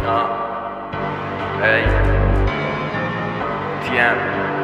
Hey TM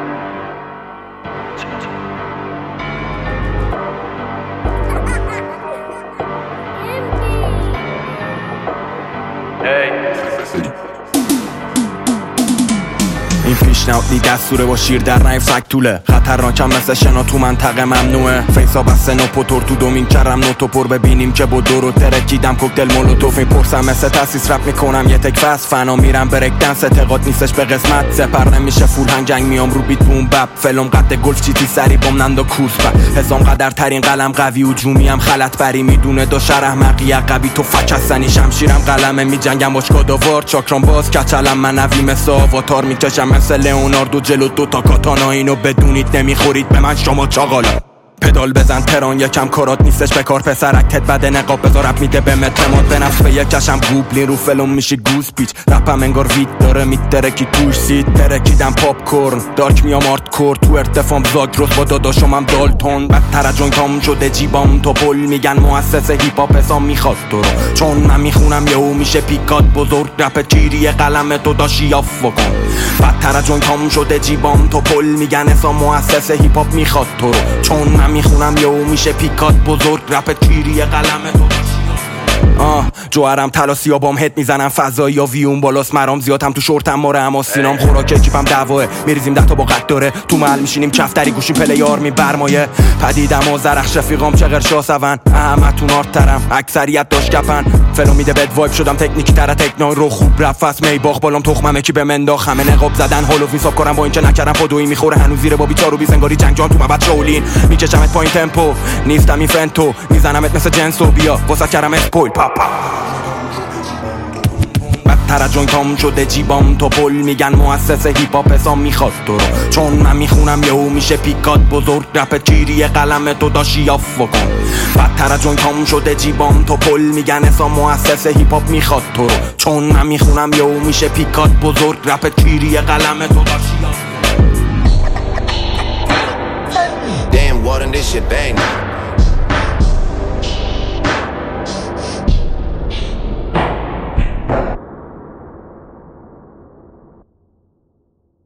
این پیشنهاد نی دستوره با شیر در نای فک طوله خطرناکم مثل شنا تو منطقه ممنوعه فیسا بسته نو پوتور تو دومین کرم نوتو پر ببینیم که با دورو ترکیدم کوکتل مولوتوف میپرسم مثل تاسیس رپ میکنم یه تک فست فنا میرم برک دنس اعتقاد نیستش به قسمت سپر نمیشه فول هنجنگ میام رو بیت بوم بپ فلم قد گلف چیتی سری بام نندو کورس بپ حسام قدر ترین قلم قوی و جومیم خلط بری میدونه دو شرح مقی عقبی تو فک هستنی شمشیرم قلمه میجنگم باش کاداوار چاکرام باز کچلم منوی مثل آواتار میکشم مثل لئوناردو جلو دوتا کاتانا اینو بدونید نمیخورید به من شما چاقالا پدال بزن تران یکم کارات نیستش به کار پسرک تت بده نقاب بذار رپ میده به مترمات به نفس به یک کشم گوبلی رو فلم میشی گوز پیچ رپم انگار وید داره میترکی توش سید ترکیدم پاپ کورن دارک میام آرت کور تو ارتفام زاگ روز با داداشم هم دالتون بدتر از جوینتام شده جیبام تو پل میگن مؤسس هیپ هاپ حسام میخواد تو رو چون من میخونم یهو میشه پیکات بزرگ رپ چیری قلم تو داشی آف بکن بدتر از جوینتام شده جیبام تو پل میگن حسام مؤسس هیپ هاپ میخواد تو رو چون من میخونم یهو میشه پیکات بزرگ رپ تیری قلم تو جوهرم طلا سیابام هد میزنم فضایی یا ویون بالاست مرام زیادم تو شورتم ماره اما سینام خوراک اکیپم دعواه میریزیم 10 تا با قد داره تو محل میشینیم کفتری گوشیم پلیار میبرمایه پدیدم و زرخش رفیقام چه قرشا سون احمدتون آرترم اکثریت داشت کپن فلو میده بد وایب شدم تکنیکی تره تکنای رو خوب رفت می باخ بالام تخممه کی به منداخ همه نقاب زدن هالو حساب کنم با اینکه نکردم پادویی میخوره هنوز زیر بابی چارو بی زنگاری جنگ جان تو مبد شولین میکشمت پایین تمپو نیستم این فنتو میزنمت مثل جنسو بیا واسه کرم اسپویل پاپا بدتر از جوینتام شده جیبام تو پل میگن مؤسس هیپ هاپ حسام میخواد تو رو چون من میخونم یهو میشه پیکات بزرگ رپ چیری قلم تو داشی آف بکن بدتر از جوینتام شده جیبام تو پل میگن حسام مؤسس هیپ هاپ میخواد تو رو چون من میخونم یهو میشه پیکات بزرگ رپ چیری قلم تو داشی آف Damn, Walden, this shit bang.